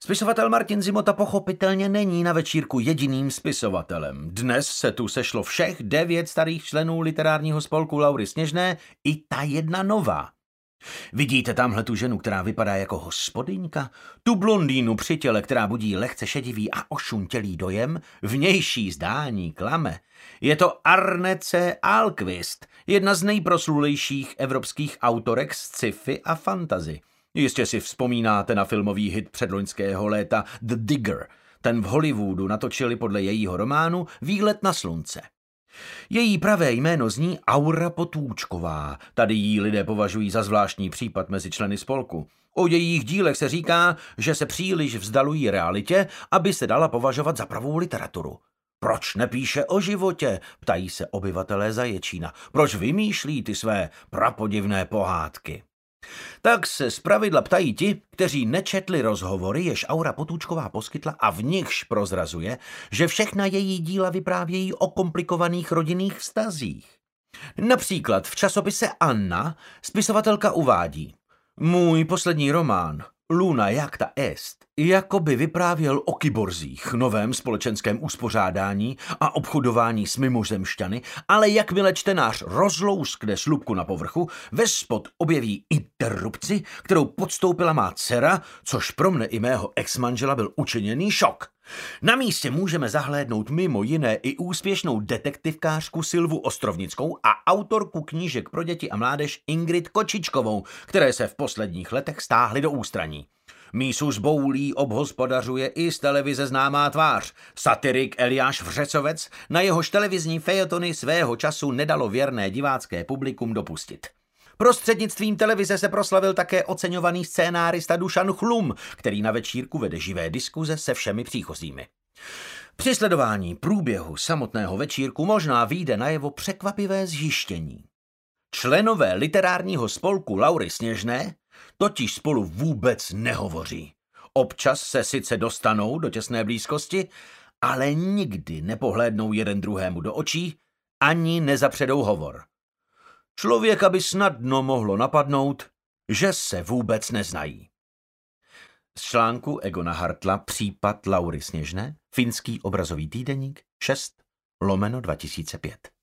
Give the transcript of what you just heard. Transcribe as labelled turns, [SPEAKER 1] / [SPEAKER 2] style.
[SPEAKER 1] Spisovatel Martin Zimota pochopitelně není na večírku jediným spisovatelem. Dnes se tu sešlo všech 9 starých členů literárního spolku Laury Sněžné i ta jedna nová. Vidíte tamhle tu ženu, která vypadá jako hospodyňka? Tu blondýnu při těle, která budí lehce šedivý a ošuntělý dojem? Vnější zdání klame. Je to Arnece Alquist, jedna z nejproslulejších evropských autorek z sci-fi a fantasy. Jistě si vzpomínáte na filmový hit předloňského léta The Digger. Ten v Hollywoodu natočili podle jejího románu Výlet na slunce. Její pravé jméno zní Aura Potůčková. Tady jí lidé považují za zvláštní případ mezi členy spolku. O jejích dílech se říká, že se příliš vzdalují realitě, aby se dala považovat za pravou literaturu. Proč nepíše o životě? Ptají se obyvatelé Zaječína. Proč vymýšlí ty své prapodivné pohádky? Tak se zpravidla ptají ti, kteří nečetli rozhovory, jež Aura Potůčková poskytla a v nichž prozrazuje, že všechna její díla vyprávějí o komplikovaných rodinných vztazích. Například v časopise Anna spisovatelka uvádí: můj poslední román Luna jacta est jakoby vyprávěl o kyborzích, novém společenském uspořádání a obchodování s mimozemšťany, ale jakmile čtenář rozlouskne slupku na povrchu, vespod objeví interrupci, kterou podstoupila má dcera, což pro mne i mého exmanžela byl učiněný šok. Na místě můžeme zahlédnout mimo jiné i úspěšnou detektivkářku Silvu Ostrovnickou a autorku knížek pro děti a mládež Ingrid Kočičkovou, které se v posledních letech stáhly do ústraní. Mísu zboulí obhospodařuje i z televize známá tvář. Satirik Eliáš Vřecovec, na jehož televizní fejetony svého času nedalo věrné divácké publikum dopustit. Prostřednictvím televize se proslavil také oceňovaný scénárista Dušan Chlum, který na večírku vede živé diskuze se všemi příchozími. Při sledování průběhu samotného večírku možná vyjde najevo překvapivé zjištění. Členové literárního spolku Laury Sněžné totiž spolu vůbec nehovoří. Občas se sice dostanou do těsné blízkosti, ale nikdy nepohlédnou jeden druhému do očí, ani nezapředou hovor. Člověka by snadno mohlo napadnout, že se vůbec neznají. Z článku Egona Hartla Případ Laury Sněžné, finský obrazový týdeník 6/2005.